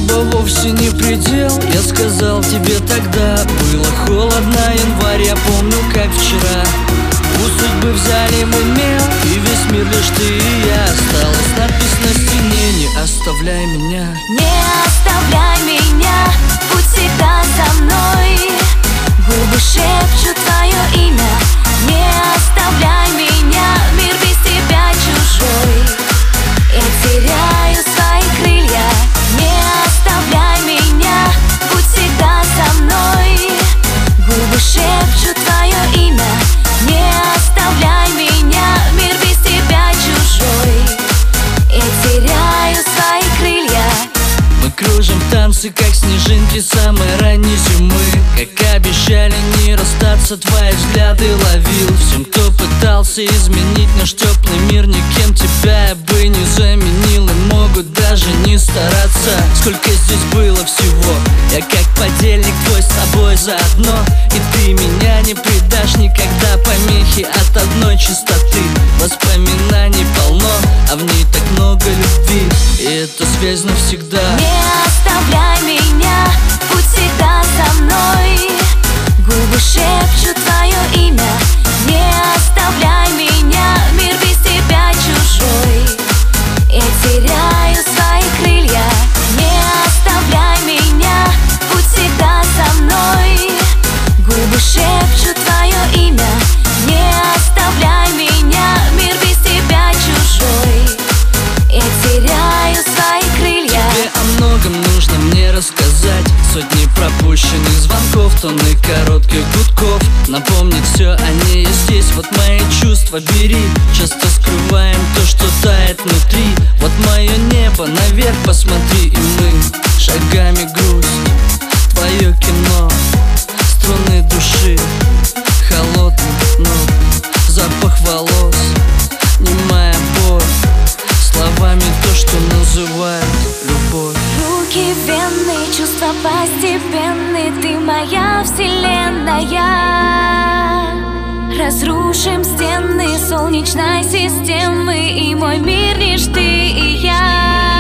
Небо вовсе не предел, я сказал тебе тогда. Было холодно, январь, я помню как вчера. У судьбы взяли мой мел, и весь мир лишь ты и я. Осталась надпись на стене: не оставляй меня. Не оставляй меня, будь всегда со мной. Губы шепчут твое имя. Не оставляй меня, мир без тебя чужой. Я теряю свои крылья. Не оставляй меня, будь всегда со мной. Губы шепчут твое имя. Не оставляй меня, мир без тебя чужой. Я теряю свои крылья. Мы кружим в танцы, как снежинки самой ранней зимы. Как обещали не расстаться, твои взгляды ловил. Всем, кто пытался изменить наш теплый мир, никем тебя я бы не заменил. И могут даже не стараться. Сколько здесь было всего, я как подельник твой с тобой заодно. И ты меня не предашь никогда. Помехи от одной чистоты, воспоминаний полно, а в ней так много любви. И эта связь навсегда. Не оставляй меня, будь всегда со мной. Губы шепчут твое имя. Не оставляй меня, мир без тебя чужой. Я теряю свои крылья. Не оставляй меня, будь всегда со мной. Губы шепчут твое имя. Не оставляй меня, мир без тебя чужой. Я теряю свои крылья. Тебе о многом нужно мне рассказать. Сотни пропущенных звонков, тонны коротких гудков. Напомнить все о ней здесь. Вот мои чувства бери. Часто скрываем то, что тает внутри. Вот мое небо, наверх посмотри. И мы шагами грусть. Твое кино, струны души, холодный ног, запах волос, немая боль, словами то, что называют любовь. Руки вены, чувства постепенны. Ты моя вселенная. Разрушим стены солнечной системы, и мой мир лишь ты и я.